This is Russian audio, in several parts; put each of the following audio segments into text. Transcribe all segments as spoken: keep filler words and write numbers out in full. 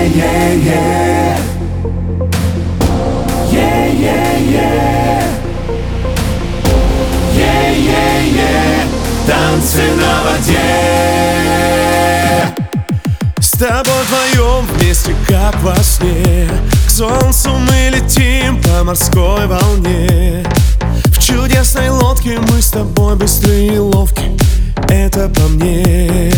Yeah-yeah-yeah. Yeah-yeah-yeah. Yeah-yeah-yeah. Танцы на воде. С тобой вдвоем вместе, как во сне, к солнцу мы летим по морской волне. В чудесной лодке мы с тобой быстрые и ловки, это по мне.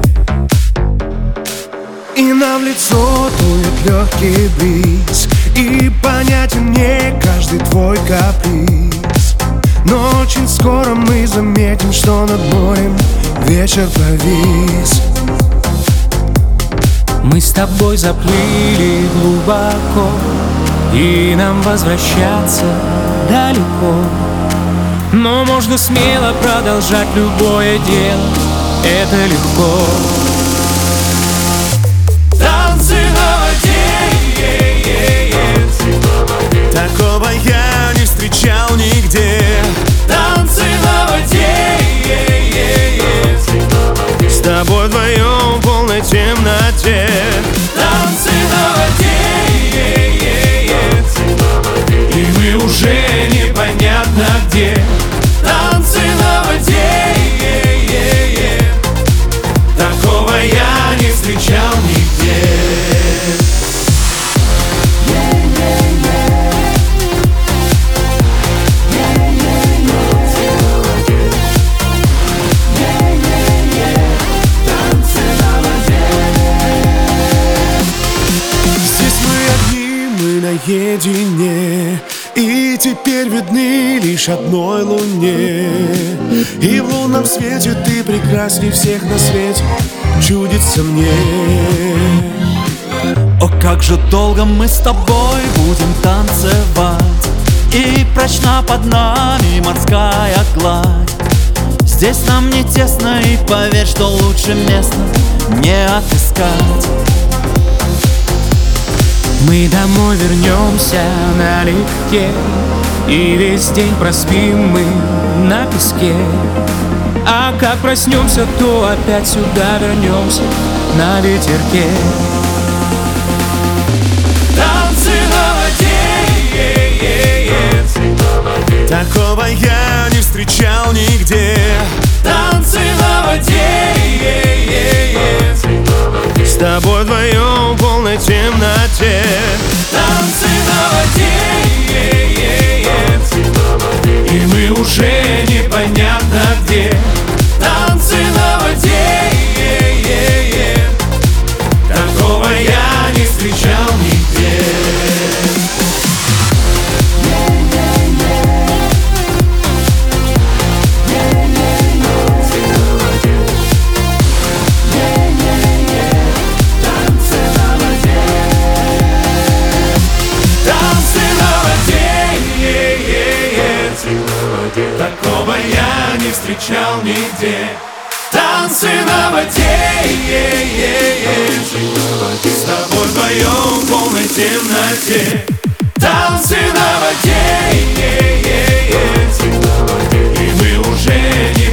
И нам в лицо дует легкий бриз, и понятен мне каждый твой каприз. Но очень скоро мы заметим, что над морем вечер повис. Мы с тобой заплыли глубоко, и нам возвращаться далеко. Но можно смело продолжать любое дело, это легко. Танцы на воде. Такого я не встречал нигде. Танцы на воде. С тобой вдвоем в полной темноте. Танцы на воде. И мы уже непонятно где. Танцы на воде. Такого я не встречал нигде. Наедине, и теперь видны лишь одной луне. И в лунном свете ты прекрасней всех на свете, чудится мне. О, как же долго мы с тобой будем танцевать, и прочна под нами морская гладь. Здесь нам не тесно, и поверь, что лучше места не отыскать. Мы домой вернемся налегке, и весь день проспим мы на песке. А как проснемся, то опять сюда вернемся на ветерке. Танцы на воде. Такого я не встречал нигде. Танцы на воде. С тобой вдвоем в полной темноте. Танцы на воде. И мы уже непонятно где. Танцы на воде. Такого я не встречал нигде. Такого я не встречал нигде. Танцы на воде. С тобой вдвоем в полной темноте. Танцы на воде. И мы уже не